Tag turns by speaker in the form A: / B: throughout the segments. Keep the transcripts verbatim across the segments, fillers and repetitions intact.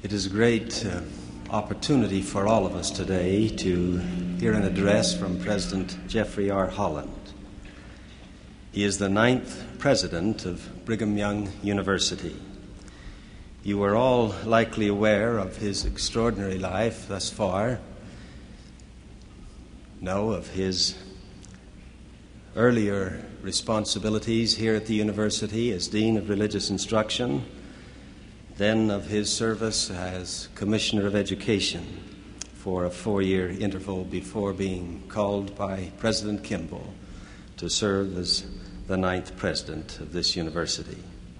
A: It is a great uh, opportunity for all of us today to hear an address from President Jeffrey R. Holland. He is the ninth president of Brigham Young University. You are all likely aware of his extraordinary life thus far, know of his earlier responsibilities here at the university as Dean of Religious Instruction, then of his service as Commissioner of Education for a four-year interval before being called by President Kimball to serve as the ninth president of this university.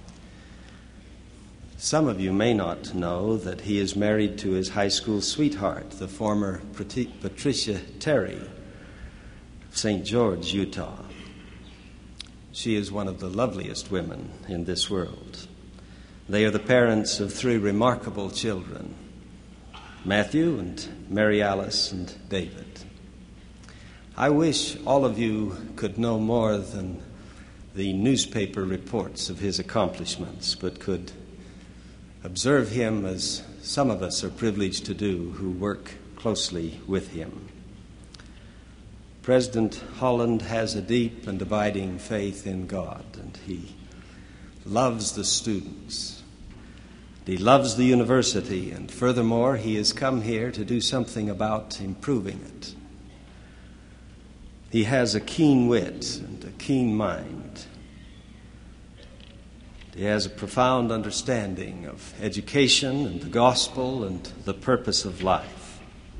A: Some of you may not know that he is married to his high school sweetheart, the former Patricia Terry of Saint George, Utah. She is one of the loveliest women in this world. They are the parents of three remarkable children, Matthew and Mary Alice and David. I wish all of you could know more than the newspaper reports of his accomplishments, but could observe him as some of us are privileged to do who work closely with him. President Holland has a deep and abiding faith in God, and he loves the students. He loves the university, and furthermore, he has come here to do something about improving it. He has a keen wit and a keen mind. He has a profound understanding of education and the gospel and the purpose of life.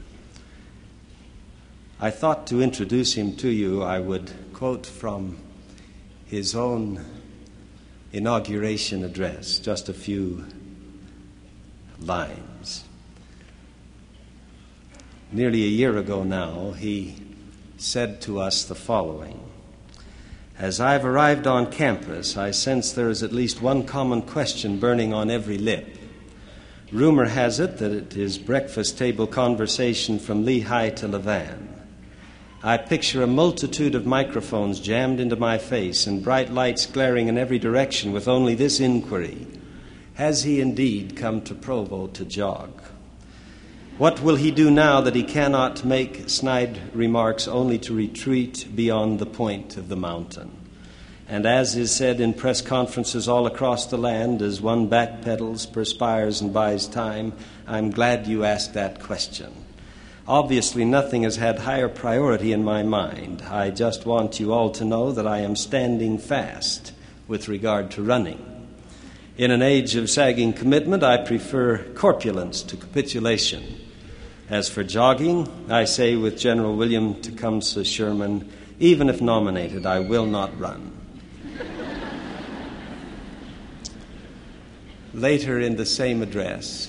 A: I thought to introduce him to you, I would quote from his own inauguration address, just a few lines. Nearly a year ago now, he said to us the following: "As I've arrived on campus, I sense there is at least one common question burning on every lip. Rumor has it that it is breakfast table conversation from Lehigh to Levan. I picture a multitude of microphones jammed into my face and bright lights glaring in every direction with only this inquiry: has he indeed come to Provo to jog? What will he do now that he cannot make snide remarks only to retreat beyond the point of the mountain? And as is said in press conferences all across the land, as one backpedals, perspires, and buys time, I'm glad you asked that question. Obviously, nothing has had higher priority in my mind. I just want you all to know that I am standing fast with regard to running. In an age of sagging commitment, I prefer corpulence to capitulation. As for jogging, I say with General William Tecumseh Sherman, even if nominated, I will not run." Later in the same address,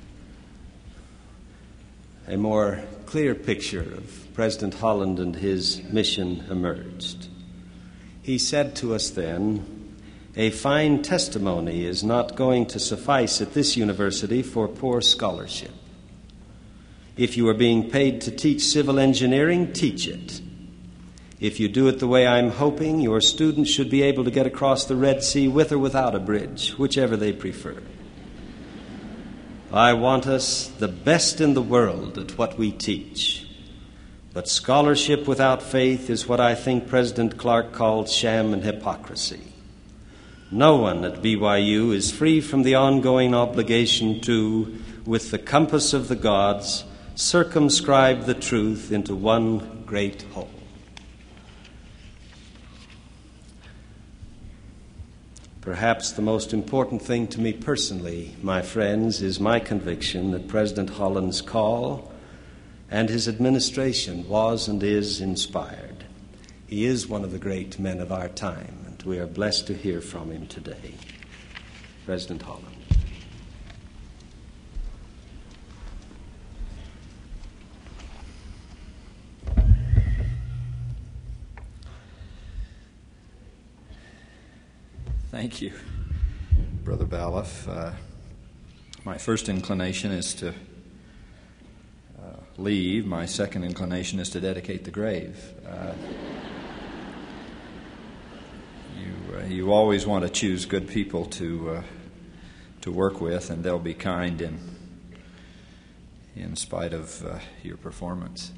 A: a more clear picture of President Holland and his mission emerged. He said to us then, "A fine testimony is not going to suffice at this university for poor scholarship. If you are being paid to teach civil engineering, teach it. If you do it the way I'm hoping, your students should be able to get across the Red Sea with or without a bridge, whichever they prefer. I want us the best in the world at what we teach. But scholarship without faith is what I think President Clark called sham and hypocrisy. No one at B Y U is free from the ongoing obligation to, with the compass of the gods, circumscribe the truth into one great whole." Perhaps the most important thing to me personally, my friends, is my conviction that President Holland's call and his administration was and is inspired. He is one of the great men of our time, and we are blessed to hear from him today. President Holland.
B: Thank you, Brother Balloff. Uh, my first inclination is to uh, leave. My second inclination is to dedicate the grave. Uh, you, uh, you always want to choose good people to uh, to work with, and they'll be kind in in spite of uh, your performance.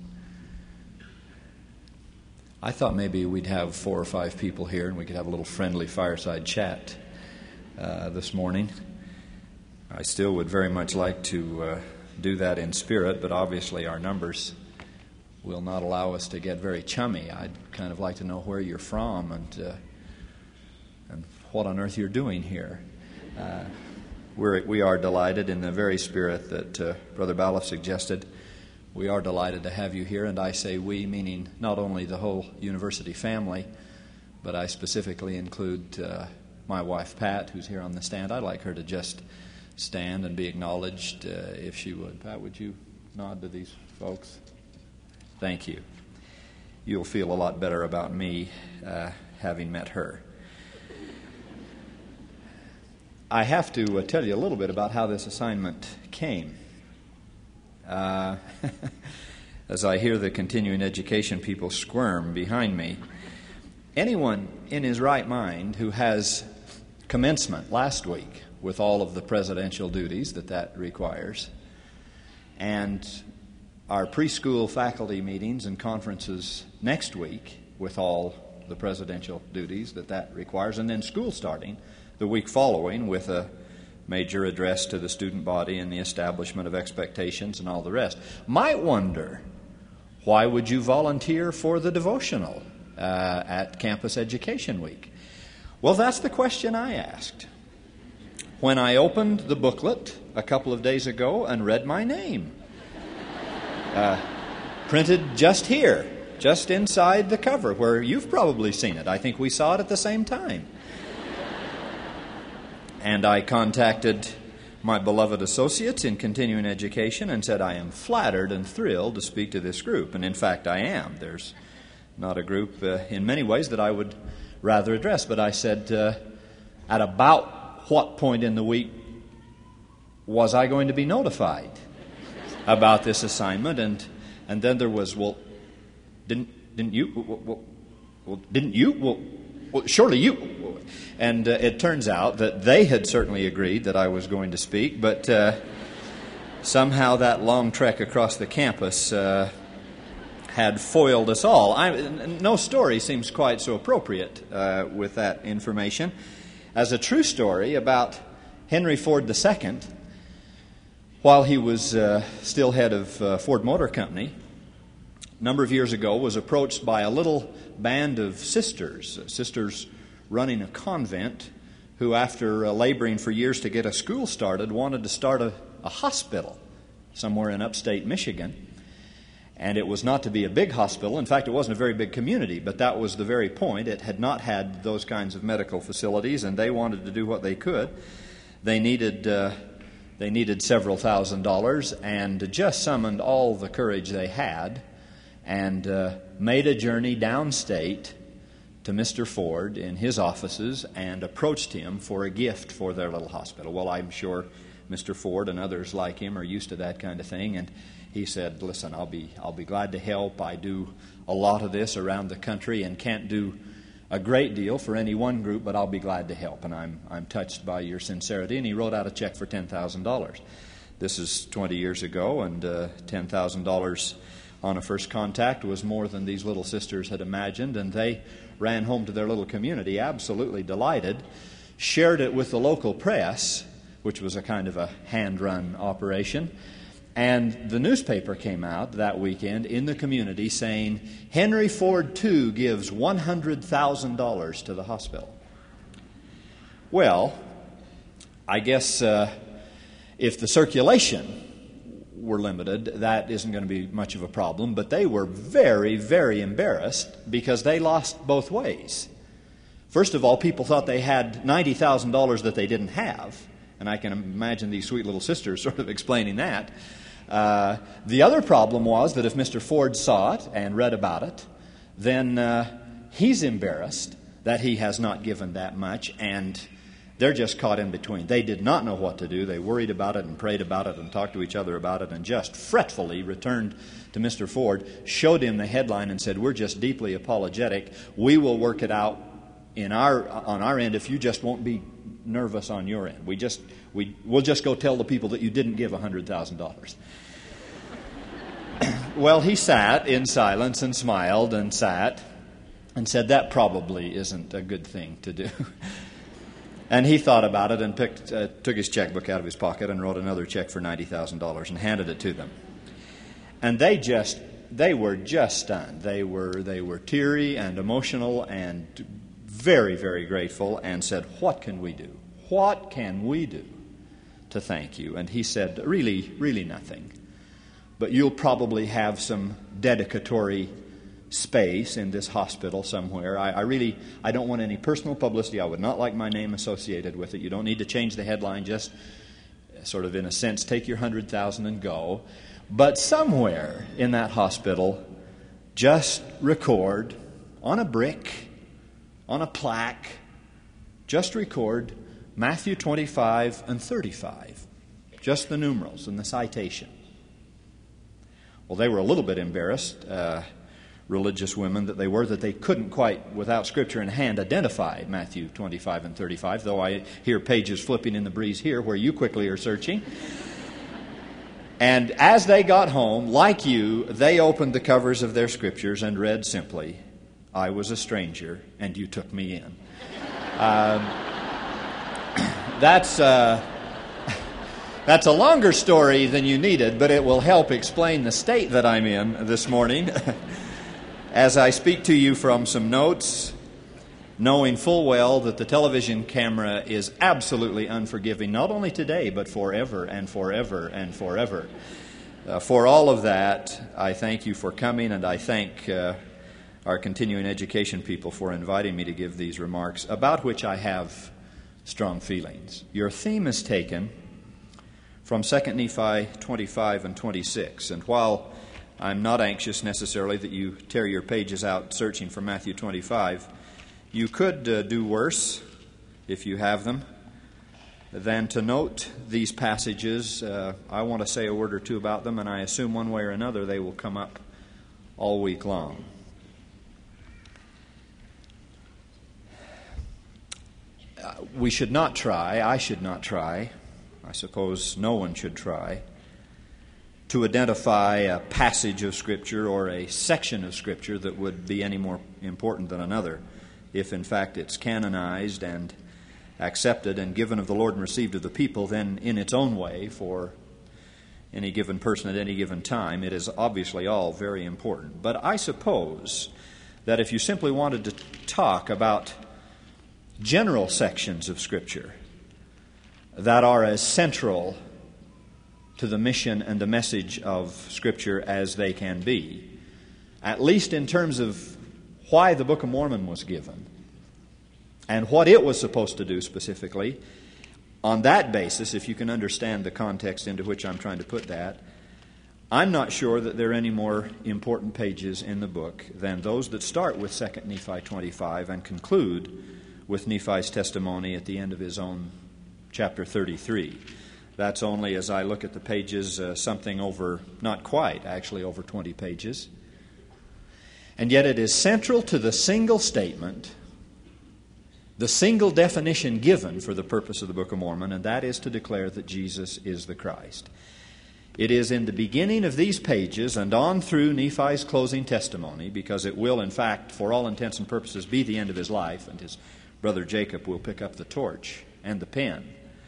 B: I thought maybe we'd have four or five people here and we could have a little friendly fireside chat uh, this morning. I still would very much like to uh, do that in spirit, but obviously our numbers will not allow us to get very chummy. I'd kind of like to know where you're from and uh, and what on earth you're doing here. Uh, we're, we are delighted in the very spirit that uh, Brother Balloff suggested. We are delighted to have you here, and I say we, meaning not only the whole university family, but I specifically include uh, my wife, Pat, who's here on the stand. I'd like her to just stand and be acknowledged, uh, if she would. Pat, would you nod to these folks? Thank you. You'll feel a lot better about me uh, having met her. I have to uh, tell you a little bit about how this assignment came. Uh, as I hear the continuing education people squirm behind me, anyone in his right mind who has commencement last week with all of the presidential duties that that requires, and our preschool faculty meetings and conferences next week with all the presidential duties that that requires, and then school starting the week following with a major address to the student body and the establishment of expectations and all the rest, might wonder, why would you volunteer for the devotional uh, at Campus Education Week? Well, that's the question I asked when I opened the booklet a couple of days ago and read my name. Uh, printed just here, just inside the cover, where you've probably seen it. I think we saw it at the same time. And I contacted my beloved associates in continuing education and said, I am flattered and thrilled to speak to this group. And in fact, I am. There's not a group uh, in many ways that I would rather address. But I said, uh, at about what point in the week was I going to be notified about this assignment? And and then there was, well, didn't didn't you? Well, well didn't you? Well, well, surely you. And uh, it turns out that they had certainly agreed that I was going to speak, but uh, somehow that long trek across the campus uh, had foiled us all. I, no story seems quite so appropriate uh, with that information as a true story about Henry Ford the Second. While he was uh, still head of uh, Ford Motor Company, a number of years ago was approached by a little band of sisters, uh, sisters running a convent, who after uh, laboring for years to get a school started, wanted to start a, a hospital somewhere in upstate Michigan. And it was not to be a big hospital. In fact, it wasn't a very big community, but that was the very point. It had not had those kinds of medical facilities, and they wanted to do what they could. They needed uh, they needed several thousand dollars, and just summoned all the courage they had and uh, made a journey downstate to Mister Ford in his offices and approached him for a gift for their little hospital. Well, I'm sure Mister Ford and others like him are used to that kind of thing, and he said, listen, I'll be I'll be glad to help. I do a lot of this around the country and can't do a great deal for any one group, but I'll be glad to help, and I'm I'm touched by your sincerity. And he wrote out a check for ten thousand dollars. This is twenty years ago, and uh, ten thousand dollars on a first contact was more than these little sisters had imagined, and they ran home to their little community absolutely delighted, shared it with the local press, which was a kind of a hand-run operation, and the newspaper came out that weekend in the community saying, Henry Ford the Second gives one hundred thousand dollars to the hospital. Well, I guess uh, if the circulation were limited, that isn't going to be much of a problem, but they were very, very embarrassed because they lost both ways. First of all, people thought they had ninety thousand dollars that they didn't have, and I can imagine these sweet little sisters sort of explaining that. Uh, the other problem was that if Mister Ford saw it and read about it, then uh, he's embarrassed that he has not given that much, and they're just caught in between. They did not know what to do. They worried about it and prayed about it and talked to each other about it and just fretfully returned to Mister Ford, showed him the headline and said, we're just deeply apologetic. We will work it out in our on our end if you just won't be nervous on your end. We just, we, we'll just go tell the people that you didn't give one hundred thousand dollars. well, he sat in silence and smiled and sat and said, that probably isn't a good thing to do. And he thought about it and picked, uh, took his checkbook out of his pocket and wrote another check for ninety thousand dollars and handed it to them. And they just, they were just stunned. They were, they were teary and emotional and very, very grateful and said, what can we do? What can we do to thank you? And he said, really, really nothing. But you'll probably have some dedicatory space in this hospital somewhere. I, I really, I don't want any personal publicity. I would not like my name associated with it. You don't need to change the headline. Just sort of in a sense, take your hundred thousand and go. But somewhere in that hospital, just record on a brick, on a plaque, just record Matthew twenty-five and thirty-five. Just the numerals and the citation. Well, they were a little bit embarrassed, uh, religious women that they were, that they couldn't quite, without Scripture in hand, identify Matthew twenty-five and thirty-five, though I hear pages flipping in the breeze here where you quickly are searching. And as they got home, like you, they opened the covers of their Scriptures and read simply, I was a stranger and you took me in. Um, that's... Uh, That's a longer story than you needed, but it will help explain the state that I'm in this morning as I speak to you from some notes, knowing full well that the television camera is absolutely unforgiving, not only today, but forever and forever and forever. Uh, for all of that, I thank you for coming, and I thank uh, our continuing education people for inviting me to give these remarks, about which I have strong feelings. Your theme is taken from Second Nephi twenty-five and twenty-six. And while I'm not anxious necessarily that you tear your pages out searching for Matthew twenty-five, you could uh, do worse, if you have them, than to note these passages. Uh, I want to say a word or two about them, and I assume one way or another they will come up all week long. Uh, we should not try, I should not try, I suppose no one should try, to identify a passage of Scripture or a section of Scripture that would be any more important than another, if in fact it's canonized and accepted and given of the Lord and received of the people, then in its own way for any given person at any given time, it is obviously all very important. But I suppose that if you simply wanted to talk about general sections of Scripture that are as central to the mission and the message of Scripture as they can be, at least in terms of why the Book of Mormon was given and what it was supposed to do specifically, on that basis, if you can understand the context into which I'm trying to put that, I'm not sure that there are any more important pages in the book than those that start with Second Nephi twenty-five and conclude with Nephi's testimony at the end of his own chapter thirty-three. That's only, as I look at the pages, uh, something over, not quite, actually over twenty pages. And yet it is central to the single statement, the single definition given for the purpose of the Book of Mormon, and that is to declare that Jesus is the Christ. It is in the beginning of these pages and on through Nephi's closing testimony, because it will, in fact, for all intents and purposes, be the end of his life, and his brother Jacob will pick up the torch and the pen.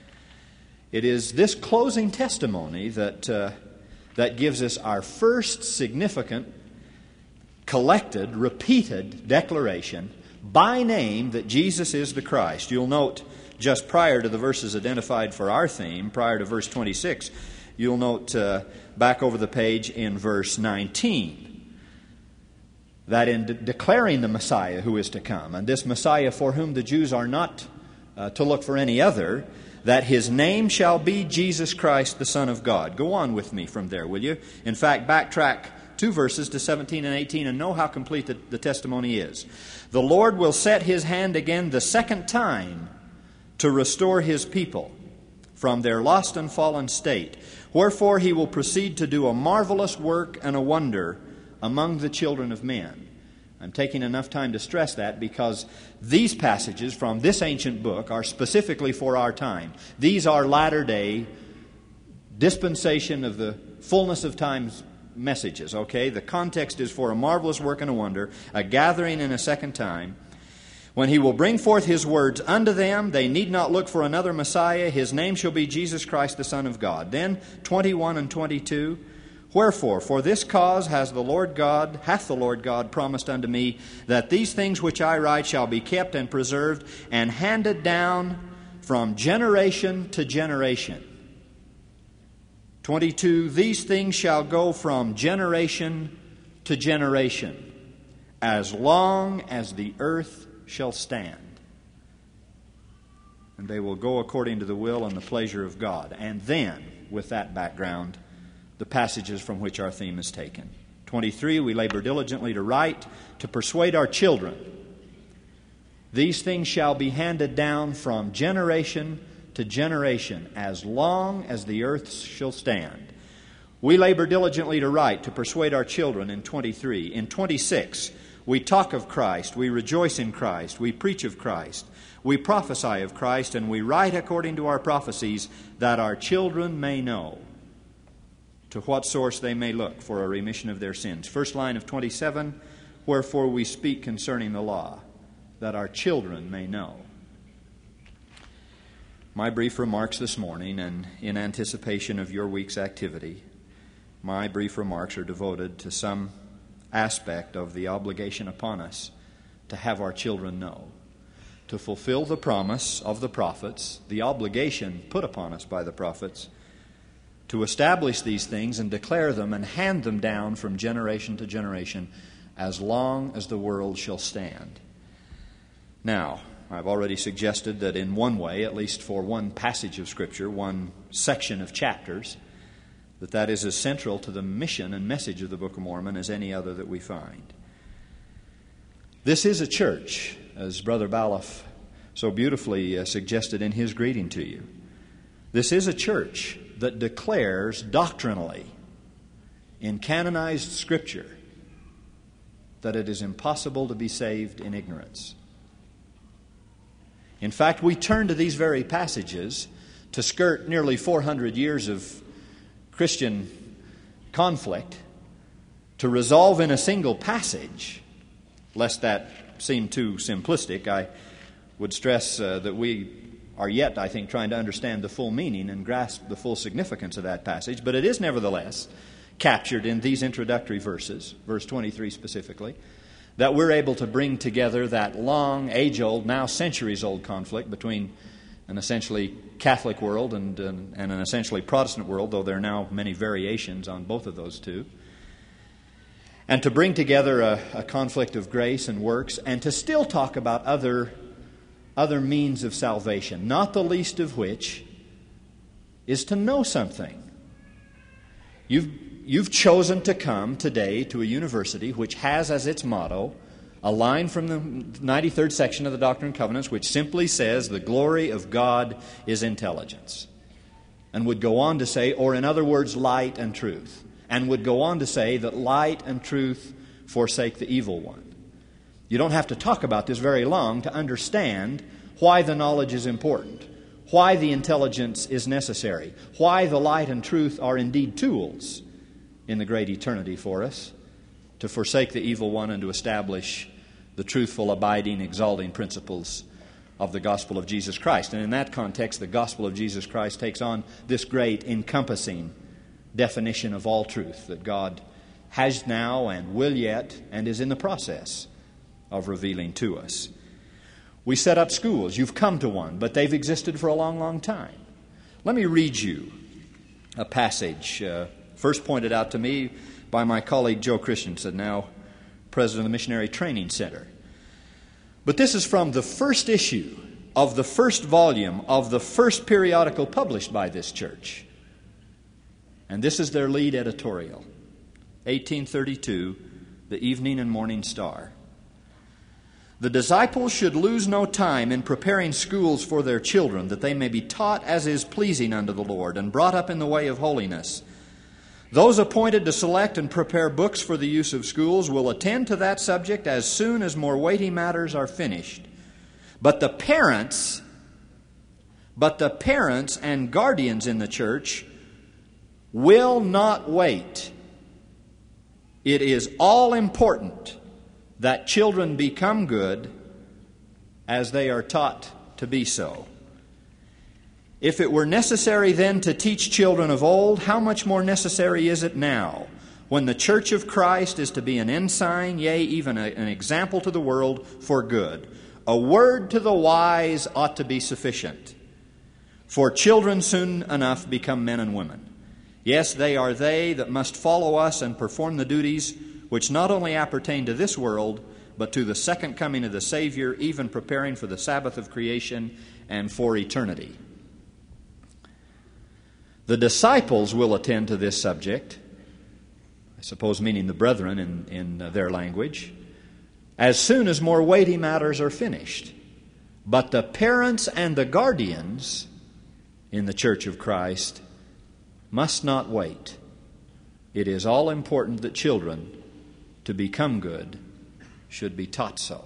B: It is this closing testimony that uh, that gives us our first significant, collected, repeated declaration by name that Jesus is the Christ. You'll note just prior to the verses identified for our theme, prior to verse twenty-six, you'll note uh, back over the page in verse nineteen, that in de- declaring the Messiah who is to come, and this Messiah for whom the Jews are not uh, to look for any other, that his name shall be Jesus Christ, the Son of God. Go on with me from there, will you? In fact, backtrack two verses to seventeen and eighteen and know how complete the, the testimony is. The Lord will set his hand again the second time to restore his people from their lost and fallen state. Wherefore he will proceed to do a marvelous work and a wonder among the children of men. I'm taking enough time to stress that because these passages from this ancient book are specifically for our time. These are latter-day dispensation of the fullness of times messages, okay? The context is for a marvelous work and a wonder, a gathering in a second time. When he will bring forth his words unto them, they need not look for another Messiah. His name shall be Jesus Christ, the Son of God. Then twenty-one and twenty-two, wherefore, for this cause has the Lord God, hath the Lord God promised unto me, that these things which I write shall be kept and preserved, and handed down from generation to generation. twenty-two, these things shall go from generation to generation, as long as the earth shall stand. And they will go according to the will and the pleasure of God. And then, with that background, the passages from which our theme is taken. twenty-three, we labor diligently to write, to persuade our children. These things shall be handed down from generation to generation, as long as the earth shall stand. We labor diligently to write, to persuade our children in twenty-three. In twenty-six, we talk of Christ, we rejoice in Christ, we preach of Christ, we prophesy of Christ, and we write according to our prophecies, that our children may know to what source they may look for a remission of their sins. First line of twenty-seven, wherefore we speak concerning the law, that our children may know. My brief remarks this morning, and in anticipation of your week's activity, my brief remarks are devoted to some aspect of the obligation upon us to have our children know, to fulfill the promise of the prophets, the obligation put upon us by the prophets, to establish these things and declare them and hand them down from generation to generation as long as the world shall stand. Now, I've already suggested that in one way, at least for one passage of Scripture, one section of chapters, that that is as central to the mission and message of the Book of Mormon as any other that we find. This is a church, as Brother Balloff so beautifully uh, suggested in his greeting to you. This is a church that declares doctrinally in canonized Scripture that it is impossible to be saved in ignorance. In fact, we turn to these very passages to skirt nearly four hundred years of Christian conflict to resolve in a single passage. Lest that seem too simplistic, I would stress uh, that we are yet, I think, trying to understand the full meaning and grasp the full significance of that passage. But it is nevertheless captured in these introductory verses, verse twenty-three specifically, that we're able to bring together that long, age-old, now centuries-old conflict between an essentially Catholic world and, and, and an essentially Protestant world, though there are now many variations on both of those two. And to bring together a, a conflict of grace and works, and to still talk about other, other means of salvation, not the least of which is to know something. You've, you've chosen to come today to a university which has as its motto a line from the ninety-third section of the Doctrine and Covenants which simply says, the glory of God is intelligence. And would go on to say, or in other words, light and truth. And would go on to say that light and truth forsake the evil one. You don't have to talk about this very long to understand why the knowledge is important, why the intelligence is necessary, why the light and truth are indeed tools in the great eternity for us to forsake the evil one and to establish the truthful, abiding, exalting principles of the gospel of Jesus Christ. And in that context, the gospel of Jesus Christ takes on this great encompassing definition of all truth that God has now and will yet and is in the process of revealing to us. We set up schools. You've come to one, but they've existed for a long, long time. Let me read you a passage uh, first pointed out to me by my colleague Joe Christensen, now president of the Missionary Training Center. But this is from the first issue of the first volume of the first periodical published by this church. And this is their lead editorial, eighteen thirty-two, the Evening and Morning Star. The disciples should lose no time in preparing schools for their children, that they may be taught as is pleasing unto the Lord, and brought up in the way of holiness. Those appointed to select and prepare books for the use of schools will attend to that subject as soon as more weighty matters are finished. But the parents, but the parents and guardians in the church will not wait It is all important that children become good as they are taught to be so. If it were necessary then to teach children of old, how much more necessary is it now, when the Church of Christ is to be an ensign, yea, even a, an example to the world for good? A word to the wise ought to be sufficient, for children soon enough become men and women. Yes, they are they that must follow us and perform the duties which not only appertain to this world, but to the second coming of the Savior, even preparing for the Sabbath of creation and for eternity. The disciples will attend to this subject, I suppose meaning the brethren in, in uh, their language, as soon as more weighty matters are finished. But the parents and the guardians in the Church of Christ must not wait. It is all important that children, to become good, should be taught so.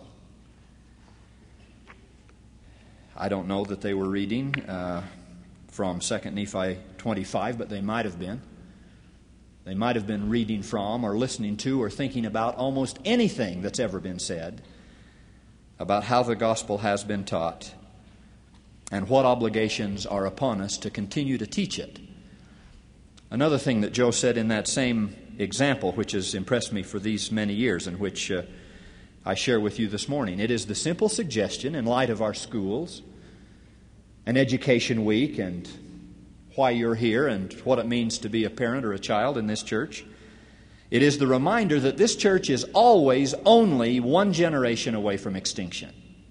B: I don't know that they were reading uh, from Second Nephi twenty-five, but they might have been. They might have been reading from or listening to or thinking about almost anything that's ever been said about how the gospel has been taught and what obligations are upon us to continue to teach it. Another thing that Joe said in that same example, which has impressed me for these many years and which uh, I share with you this morning, it is the simple suggestion in light of our schools and Education Week and why you're here and what it means to be a parent or a child in this church. It is the reminder that this church is always only one generation away from extinction.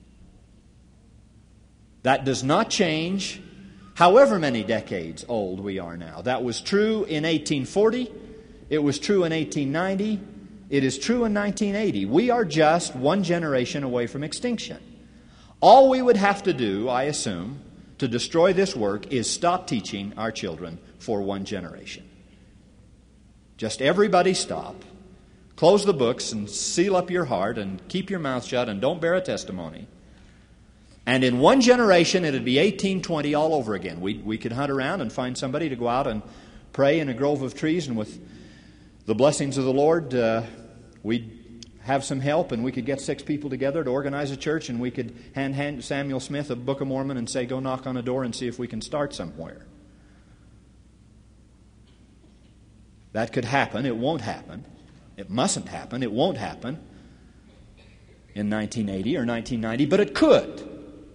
B: That does not change however many decades old we are now. That was true in eighteen forty. It was true in eighteen ninety. It is true in nineteen eighty. We are just one generation away from extinction. All we would have to do, I assume, to destroy this work is stop teaching our children for one generation. Just everybody stop. Close the books and seal up your heart and keep your mouth shut and don't bear a testimony. And in one generation, it would be eighteen twenty all over again. We, we could hunt around and find somebody to go out and pray in a grove of trees, and with the blessings of the Lord, uh, we'd have some help, and we could get six people together to organize a church, and we could hand, hand Samuel Smith a Book of Mormon and say, go knock on a door and see if we can start somewhere. That could happen. It won't happen. It mustn't happen. It won't happen in nineteen eighty or nineteen ninety, but it could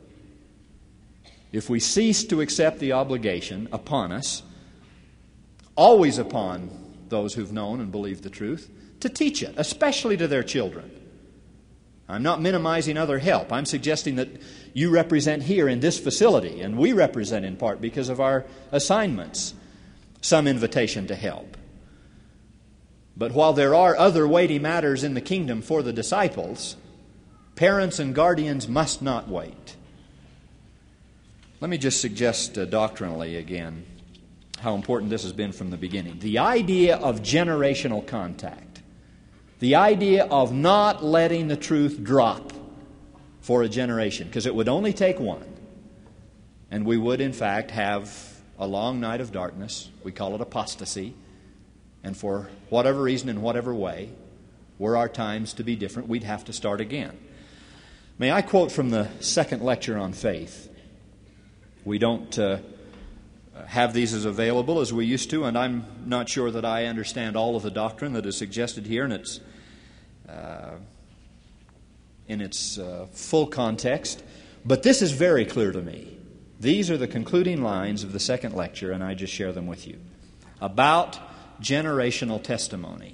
B: if we cease to accept the obligation upon us, always upon those who've known and believed the truth, to teach it, especially to their children. I'm not minimizing other help. I'm suggesting that you represent here in this facility, and we represent in part because of our assignments, some invitation to help. But while there are other weighty matters in the kingdom for the disciples, parents and guardians must not wait. Let me just suggest uh, doctrinally again how important this has been from the beginning. The idea of generational contact, the idea of not letting the truth drop for a generation, because it would only take one, and we would in fact have a long night of darkness. We call it apostasy. And for whatever reason, in whatever way, were our times to be different, we'd have to start again. May I quote from the second lecture on faith? We don't uh, have these as available as we used to, and I'm not sure that I understand all of the doctrine that is suggested here in its, uh, in its uh, full context. But this is very clear to me. These are the concluding lines of the second lecture, and I just share them with you. About generational testimony.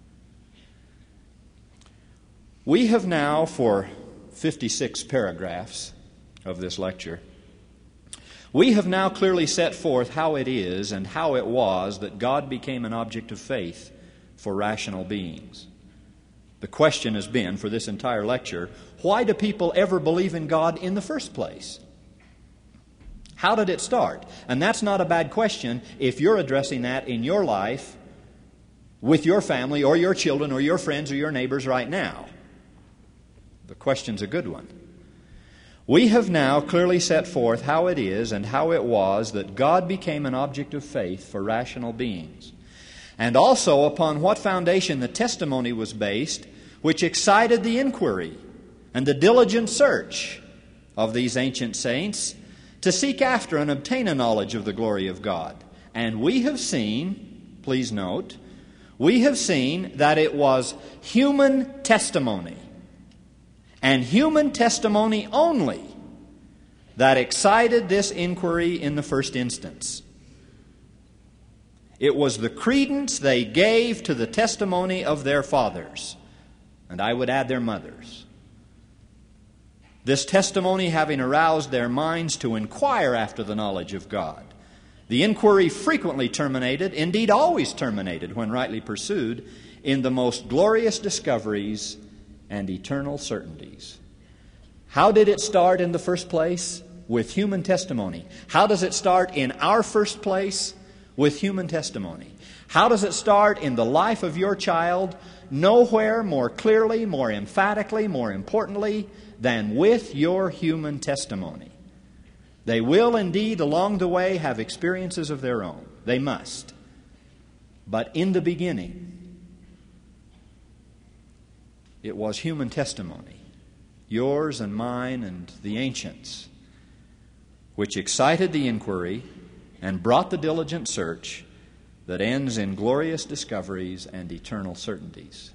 B: We have now, for fifty-six paragraphs of this lecture, we have now clearly set forth how it is and how it was that God became an object of faith for rational beings. The question has been, for this entire lecture, why do people ever believe in God in the first place? How did it start? And that's not a bad question if you're addressing that in your life with your family or your children or your friends or your neighbors right now. The question's a good one. We have now clearly set forth how it is and how it was that God became an object of faith for rational beings. and also upon what foundation the testimony was based, which excited the inquiry and the diligent search of these ancient saints to seek after and obtain a knowledge of the glory of God. And we have seen, please note, we have seen that it was human testimony, and human testimony only, that excited this inquiry in the first instance. It was the credence they gave to the testimony of their fathers, and I would add their mothers. This testimony having aroused their minds to inquire after the knowledge of God. The inquiry frequently terminated, indeed always terminated, when rightly pursued, in the most glorious discoveries and eternal certainties. How did it start in the first place? With human testimony. How does it start in our first place? With human testimony. How does it start in the life of your child? Nowhere more clearly, more emphatically, more importantly than with your human testimony. They will indeed along the way have experiences of their own. They must. But in the beginning, it was human testimony, yours and mine and the ancients, which excited the inquiry and brought the diligent search that ends in glorious discoveries and eternal certainties.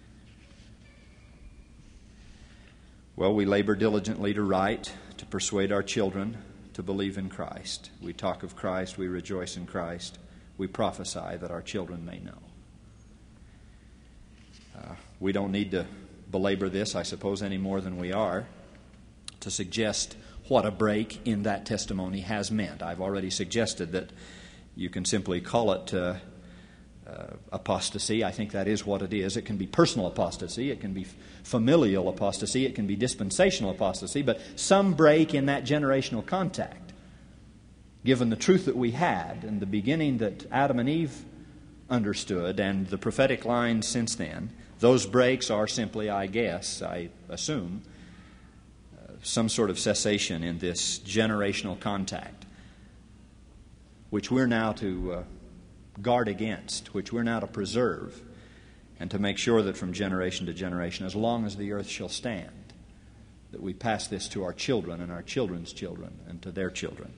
B: Well, we labor diligently to write, to persuade our children to believe in Christ. We talk of Christ, we rejoice in Christ, we prophesy that our children may know. Uh, we don't need to belabor this, I suppose, any more than we are, to suggest what a break in that testimony has meant. I've already suggested that you can simply call it uh, uh, apostasy. I think that is what it is. It can be personal apostasy, it can be familial apostasy, it can be dispensational apostasy, but some break in that generational contact. Given the truth that we had and the beginning that Adam and Eve understood and the prophetic lines since then, those breaks are simply, I guess, I assume, uh, some sort of cessation in this generational contact, which we're now to uh, guard against, which we're now to preserve, and to make sure that from generation to generation, as long as the earth shall stand, that we pass this to our children and our children's children and to their children.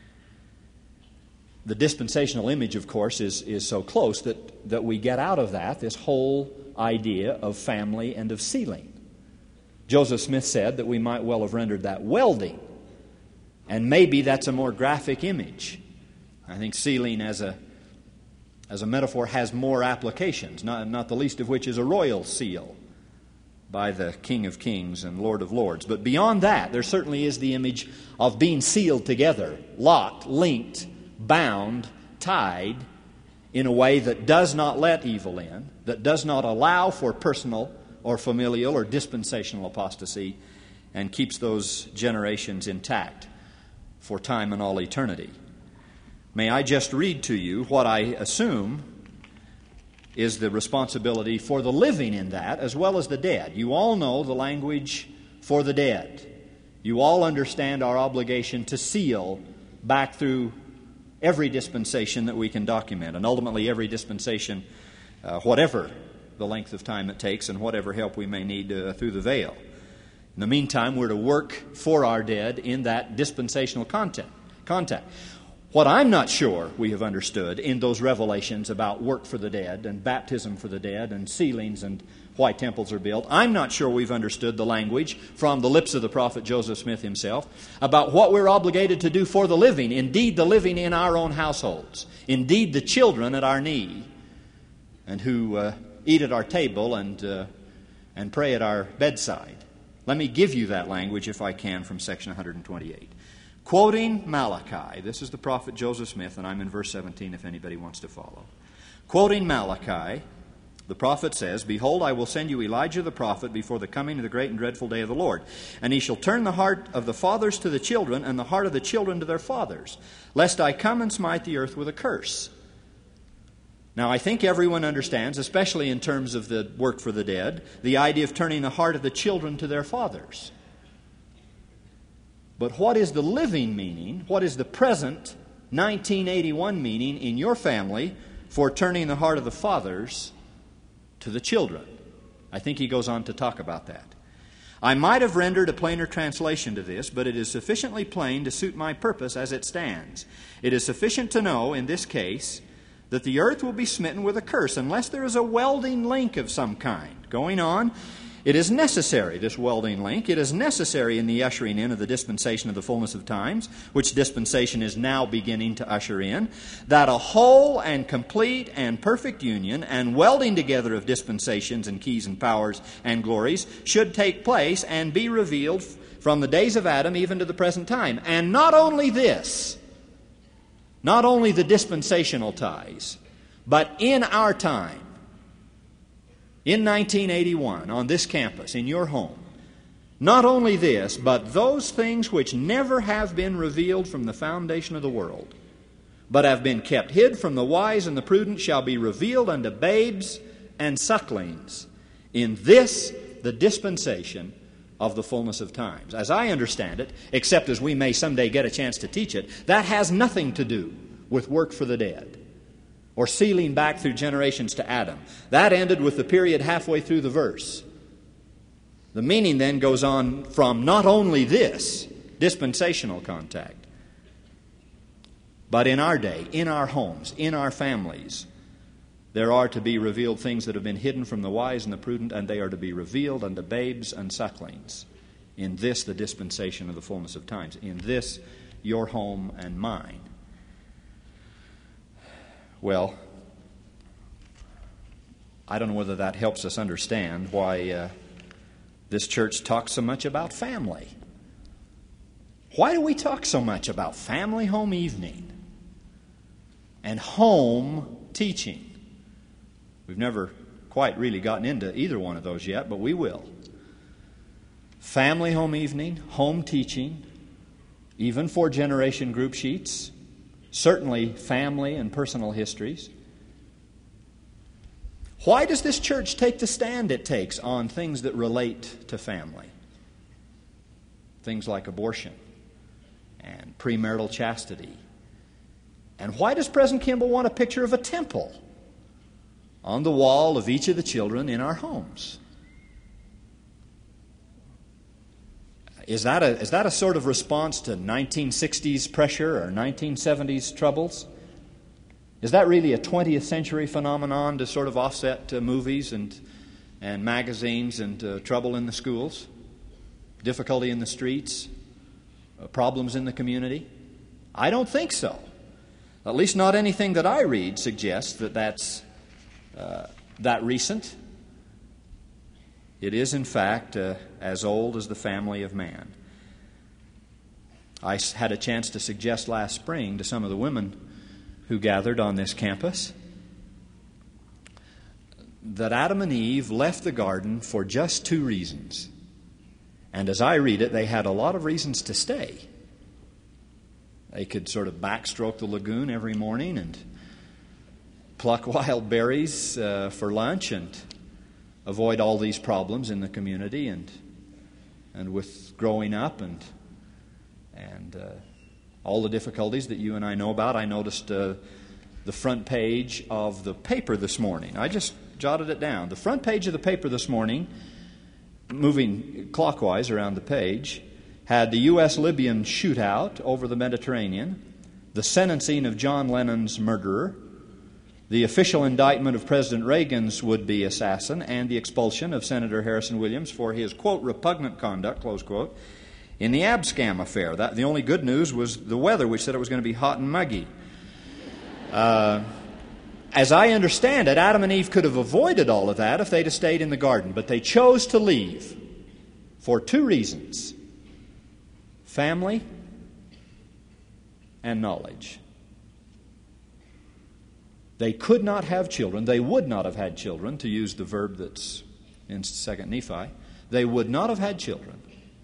B: The dispensational image, of course, is, is so close that, that we get out of that this whole idea of family and of sealing. Joseph Smith said that we might well have rendered that welding, and maybe that's a more graphic image. I think sealing as a as a metaphor has more applications, not, not the least of which is a royal seal by the King of Kings and Lord of Lords. But beyond that, there certainly is the image of being sealed together, locked, linked, bound, tied, in a way that does not let evil in, that does not allow for personal or familial or dispensational apostasy, and keeps those generations intact for time and all eternity. May I just read to you what I assume is the responsibility for the living in that as well as the dead. You all know the language for the dead. You all understand our obligation to seal back through every dispensation that we can document, and ultimately every dispensation, uh, whatever the length of time it takes and whatever help we may need uh, through the veil. In the meantime, we're to work for our dead in that dispensational contact. contact. What I'm not sure we have understood in those revelations about work for the dead and baptism for the dead and sealings and why temples are built, I'm not sure we've understood the language from the lips of the prophet Joseph Smith himself about what we're obligated to do for the living, indeed the living in our own households, indeed the children at our knee, and who uh, eat at our table and, uh, and pray at our bedside. Let me give you that language, if I can, from section one twenty-eight. Quoting Malachi, this is the prophet Joseph Smith, and I'm in verse seventeen if anybody wants to follow. Quoting Malachi, the prophet says, "Behold, I will send you Elijah the prophet before the coming of the great and dreadful day of the Lord. And he shall turn the heart of the fathers to the children, and the heart of the children to their fathers, lest I come and smite the earth with a curse." Now, I think everyone understands, especially in terms of the work for the dead, the idea of turning the heart of the children to their fathers. But what is the living meaning, what is the present nineteen eighty-one meaning in your family for turning the heart of the fathers to the children. I think he goes on to talk about that. I might have rendered a plainer translation to this, but it is sufficiently plain to suit my purpose as it stands. It is sufficient to know, in this case, that the earth will be smitten with a curse unless there is a welding link of some kind going on. It is necessary, this welding link, it is necessary in the ushering in of the dispensation of the fullness of times, which dispensation is now beginning to usher in, that a whole and complete and perfect union and welding together of dispensations and keys and powers and glories should take place and be revealed from the days of Adam even to the present time. And not only this, not only the dispensational ties, but in our time, in nineteen eighty-one, on this campus, in your home, not only this, but those things which never have been revealed from the foundation of the world, but have been kept hid from the wise and the prudent, shall be revealed unto babes and sucklings. In this, the dispensation of the fullness of times. As I understand it, except as we may someday get a chance to teach it, that has nothing to do with work for the dead, or sealing back through generations to Adam. That ended with the period halfway through the verse. The meaning then goes on from not only this dispensational contact, but in our day, in our homes, in our families, there are to be revealed things that have been hidden from the wise and the prudent, and they are to be revealed unto babes and sucklings. In this, the dispensation of the fullness of times. In this, your home and mine. Well, I don't know whether that helps us understand why uh, this church talks so much about family. Why do we talk so much about family home evening and home teaching? We've never quite really gotten into either one of those yet, but we will. Family home evening, home teaching, even for generation group sheets, certainly family and personal histories. Why does this church take the stand it takes on things that relate to family? Things like abortion and premarital chastity. And why does President Kimball want a picture of a temple on the wall of each of the children in our homes? Is that a, is that a sort of response to nineteen sixties pressure or nineteen seventies troubles? Is that really a twentieth century phenomenon to sort of offset uh, movies and, and magazines and uh, trouble in the schools, difficulty in the streets, uh, problems in the community? I don't think so. At least not anything that I read suggests that that's uh, that recent. It is, in fact, uh, as old as the family of man. I had a chance to suggest last spring to some of the women who gathered on this campus that Adam and Eve left the garden for just two reasons. And as I read it, they had a lot of reasons to stay. They could sort of backstroke the lagoon every morning and pluck wild berries uh, for lunch and avoid all these problems in the community and and with growing up and and uh, all the difficulties that you and I know about. I noticed uh, the front page of the paper this morning. I just jotted it down. The front page of the paper this morning, moving clockwise around the page, had the U S Libyan shootout over the Mediterranean, the sentencing of John Lennon's murderer, the official indictment of President Reagan's would-be assassin, and the expulsion of Senator Harrison Williams for his, quote, repugnant conduct, close quote, in the Abscam affair. That, the only good news was the weather, which said it was going to be hot and muggy. Uh, as I understand it, Adam and Eve could have avoided all of that if they'd have stayed in the garden, but they chose to leave for two reasons: family and knowledge. They could not have children. They would not have had children, to use the verb that's in Second Nephi. They would not have had children.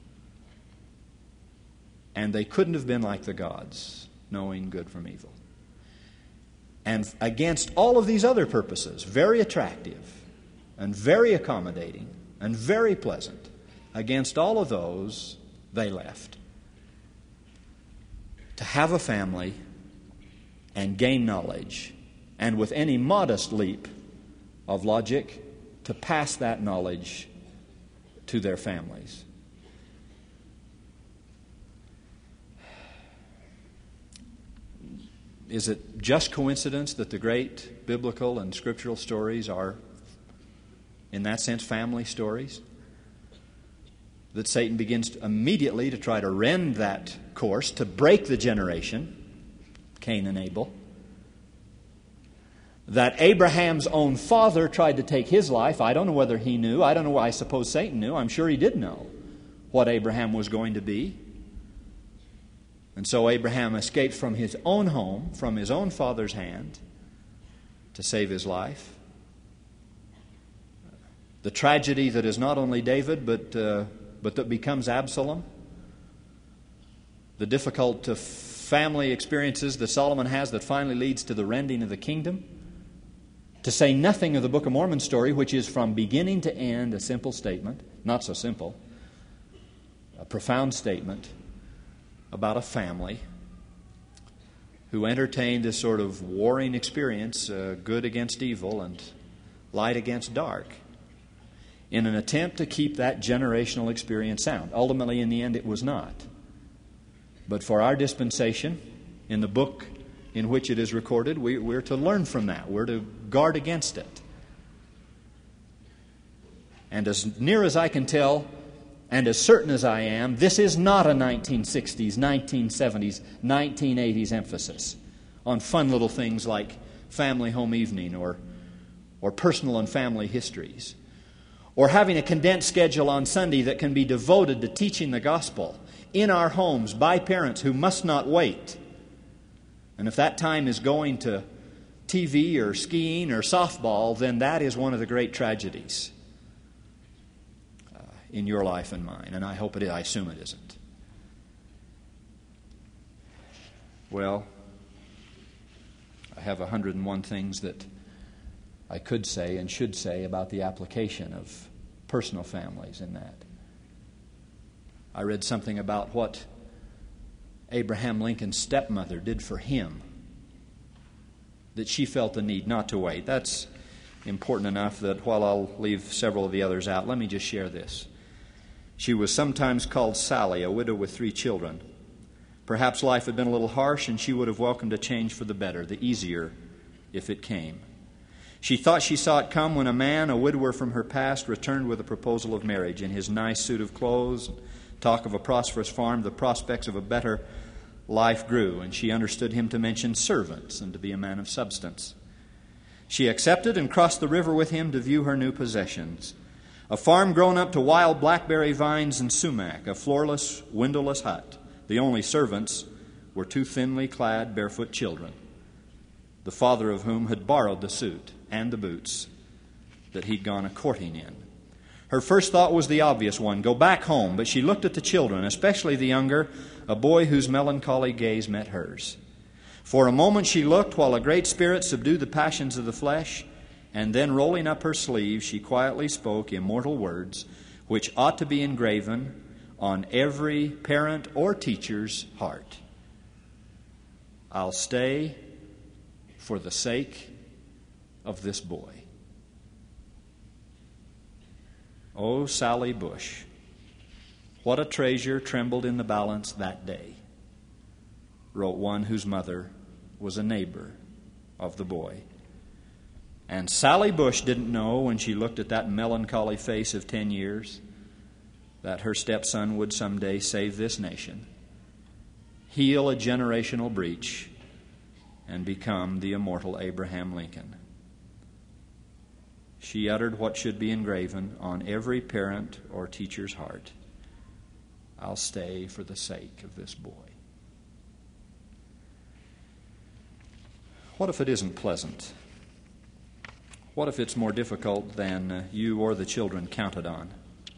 B: And they couldn't have been like the gods, knowing good from evil. And against all of these other purposes, very attractive and very accommodating and very pleasant, against all of those, they left. To have a family and gain knowledge and with any modest leap of logic to pass that knowledge to their families. Is it just coincidence that the great biblical and scriptural stories are, in that sense, family stories? That Satan begins to immediately to try to rend that course, to break the generation, Cain and Abel. That Abraham's own father tried to take his life. I don't know whether he knew. I don't know. I suppose Satan knew. I'm sure he did know what Abraham was going to be. And so Abraham escaped from his own home, from his own father's hand, to save his life. The tragedy that is not only David, but uh, but that becomes Absalom. The difficult uh, family experiences that Solomon has that finally leads to the rending of the kingdom. To say nothing of the Book of Mormon story, which is from beginning to end a simple statement, not so simple, a profound statement about a family who entertained this sort of warring experience, uh, good against evil and light against dark, in an attempt to keep that generational experience sound. Ultimately, in the end, it was not. But for our dispensation, in the book in which it is recorded, we, we're to learn from that. We're to guard against it. And as near as I can tell, and as certain as I am, this is not a nineteen sixties, nineteen seventies, nineteen eighties emphasis on fun little things like family home evening or, or personal and family histories, or having a condensed schedule on Sunday that can be devoted to teaching the gospel in our homes by parents who must not wait. And if that time is going to T V or skiing or softball, then that is one of the great tragedies uh, in your life and mine. And I hope it is. I assume it isn't. Well, I have a hundred and one things that I could say and should say about the application of personal families in that. I read something about what Abraham Lincoln's stepmother did for him, that she felt the need not to wait. That's important enough that while I'll leave several of the others out, let me just share this. She was sometimes called Sally, a widow with three children. Perhaps life had been a little harsh, and she would have welcomed a change for the better, the easier, if it came. She thought she saw it come when a man, a widower from her past, returned with a proposal of marriage. In his nice suit of clothes, talk of a prosperous farm, the prospects of a better life grew, and she understood him to mention servants and to be a man of substance. She accepted and crossed the river with him to view her new possessions. A farm grown up to wild blackberry vines and sumac, a floorless, windowless hut. The only servants were two thinly clad, barefoot children, the father of whom had borrowed the suit and the boots that he'd gone a-courting in. Her first thought was the obvious one, go back home, but she looked at the children, especially the younger, a boy whose melancholy gaze met hers. For a moment she looked while a great spirit subdued the passions of the flesh, and then rolling up her sleeve, she quietly spoke immortal words which ought to be engraven on every parent or teacher's heart. I'll stay for the sake of this boy. Oh, Sally Bush, what a treasure trembled in the balance that day, wrote one whose mother was a neighbor of the boy. And Sally Bush didn't know when she looked at that melancholy face of ten years that her stepson would someday save this nation, heal a generational breach, and become the immortal Abraham Lincoln. She uttered what should be engraven on every parent or teacher's heart. I'll stay for the sake of this boy. What if it isn't pleasant? What if it's more difficult than uh, you or the children counted on?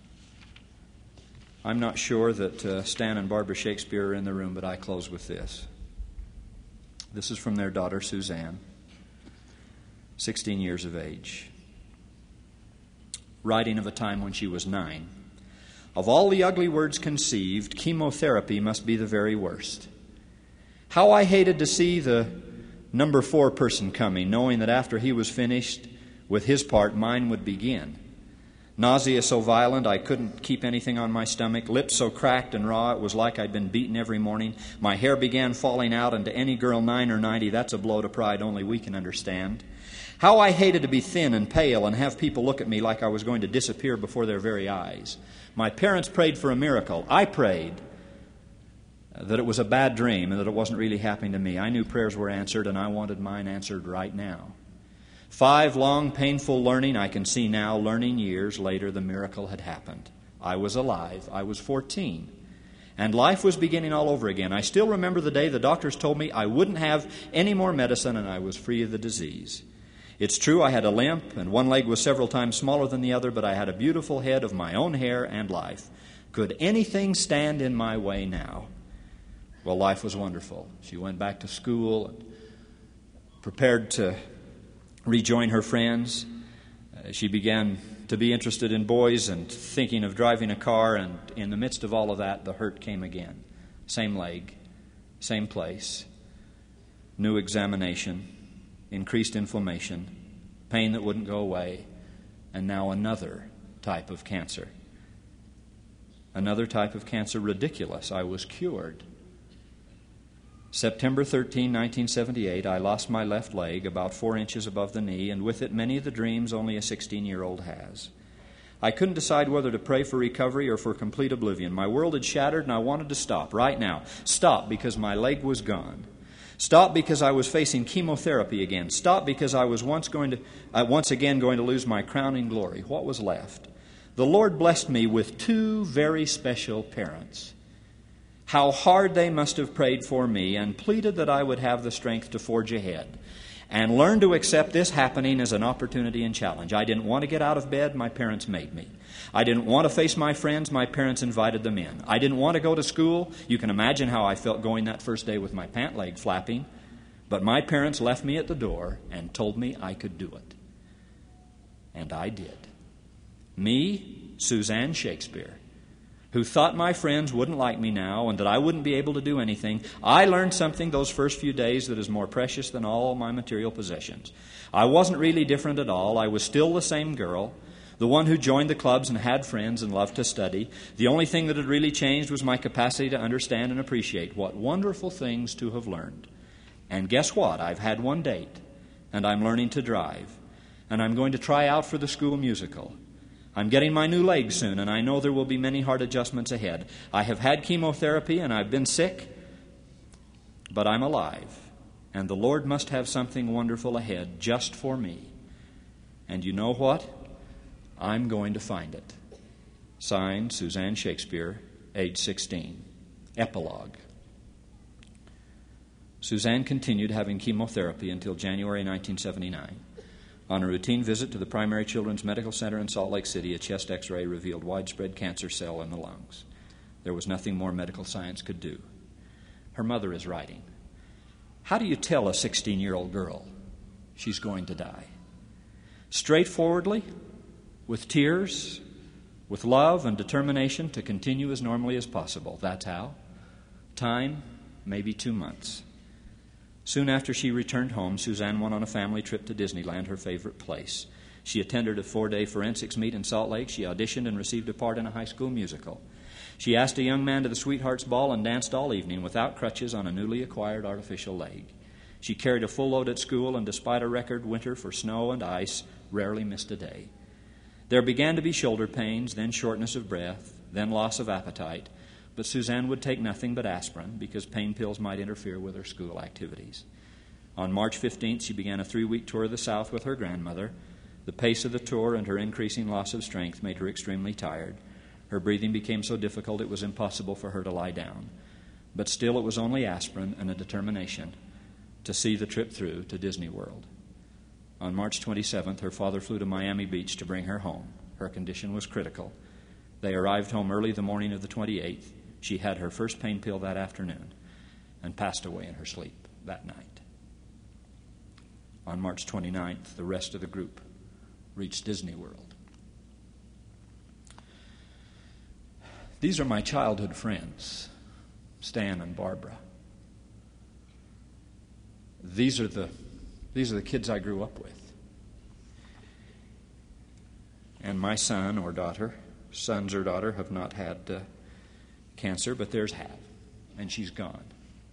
B: I'm not sure that uh, Stan and Barbara Shakespeare are in the room, but I close with this. This is from their daughter, Suzanne, sixteen years of age, writing of a time when she was nine. Of all the ugly words conceived, chemotherapy must be the very worst. How I hated to see the number four person coming, knowing that after he was finished with his part, mine would begin. Nausea so violent I couldn't keep anything on my stomach, lips so cracked and raw it was like I'd been beaten every morning. My hair began falling out, and to any girl nine or ninety, that's a blow to pride only we can understand. How I hated to be thin and pale and have people look at me like I was going to disappear before their very eyes. My parents prayed for a miracle. I prayed that it was a bad dream and that it wasn't really happening to me. I knew prayers were answered, and I wanted mine answered right now. Five long, painful learning, I can see now, learning years later, the miracle had happened. I was alive. I was fourteen. And life was beginning all over again. I still remember the day the doctors told me I wouldn't have any more medicine and I was free of the disease. It's true I had a limp and one leg was several times smaller than the other, but I had a beautiful head of my own hair and life. Could anything stand in my way now? Well, life was wonderful. She went back to school and prepared to rejoin her friends. Uh, she began to be interested in boys and thinking of driving a car, and in the midst of all of that, the hurt came again. Same leg, same place, new examination, increased inflammation, pain that wouldn't go away, and now another type of cancer. Another type of cancer, ridiculous. I was cured. September thirteenth, nineteen seventy-eight, I lost my left leg about four inches above the knee, and with it many of the dreams only a sixteen-year-old has. I couldn't decide whether to pray for recovery or for complete oblivion. My world had shattered, and I wanted to stop right now. Stop because my leg was gone. Stop because I was facing chemotherapy again. Stop because I was once going to, uh, once again going to lose my crowning glory. What was left? The Lord blessed me with two very special parents. How hard they must have prayed for me and pleaded that I would have the strength to forge ahead and learn to accept this happening as an opportunity and challenge. I didn't want to get out of bed. My parents made me. I didn't want to face my friends. My parents invited them in. I didn't want to go to school. You can imagine how I felt going that first day with my pant leg flapping. But my parents left me at the door and told me I could do it. And I did. Me, Suzanne Shakespeare, who thought my friends wouldn't like me now and that I wouldn't be able to do anything, I learned something those first few days that is more precious than all my material possessions. I wasn't really different at all. I was still the same girl, the one who joined the clubs and had friends and loved to study. The only thing that had really changed was my capacity to understand and appreciate. What wonderful things to have learned. And guess what? I've had one date, and I'm learning to drive, and I'm going to try out for the school musical. I'm getting my new leg soon, and I know there will be many hard adjustments ahead. I have had chemotherapy, and I've been sick, but I'm alive, and the Lord must have something wonderful ahead just for me. And you know what? I'm going to find it. Signed, Suzanne Shakespeare, age sixteen. Epilogue. Suzanne continued having chemotherapy until January nineteen seventy-nine. On a routine visit to the Primary Children's Medical Center in Salt Lake City, a chest x-ray revealed widespread cancer cell in the lungs. There was nothing more medical science could do. Her mother is writing, "How do you tell a sixteen-year-old girl she's going to die? Straightforwardly, with tears, with love and determination to continue as normally as possible. That's how. Time, maybe two months. Soon after she returned home, Suzanne went on a family trip to Disneyland, her favorite place. She attended a four-day forensics meet in Salt Lake. She auditioned and received a part in a high school musical. She asked a young man to the Sweethearts Ball and danced all evening without crutches on a newly acquired artificial leg. She carried a full load at school and, despite a record winter for snow and ice, rarely missed a day. There began to be shoulder pains, then shortness of breath, then loss of appetite. But Suzanne would take nothing but aspirin because pain pills might interfere with her school activities. On March fifteenth, she began a three-week tour of the South with her grandmother. The pace of the tour and her increasing loss of strength made her extremely tired. Her breathing became so difficult it was impossible for her to lie down. But still, it was only aspirin and a determination to see the trip through to Disney World. On March twenty-seventh, her father flew to Miami Beach to bring her home. Her condition was critical. They arrived home early the morning of the twenty-eighth. She had her first pain pill that afternoon and passed away in her sleep that night. On March twenty-ninth, the rest of the group reached Disney World. These are my childhood friends, Stan and Barbara. these are the these are the kids I grew up with. And my son or daughter, sons or daughter, have not had uh, cancer, but theirs have, and she's gone.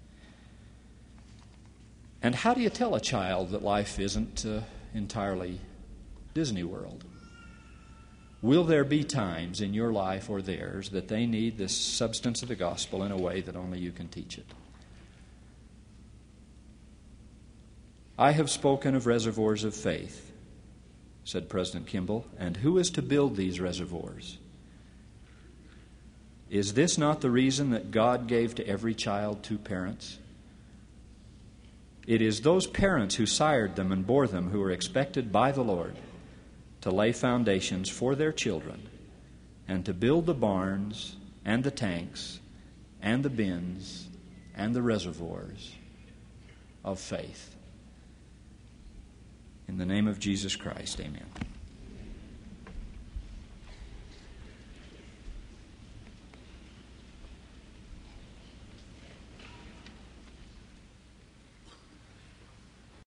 B: And how do you tell a child that life isn't uh, entirely Disney World? Will there be times in your life or theirs that they need this substance of the gospel in a way that only you can teach it? I have spoken of reservoirs of faith, said President Kimball, and who is to build these reservoirs? Is this not the reason that God gave to every child two parents? It is those parents who sired them and bore them who are expected by the Lord to lay foundations for their children and to build the barns and the tanks and the bins and the reservoirs of faith. In the name of Jesus Christ, amen.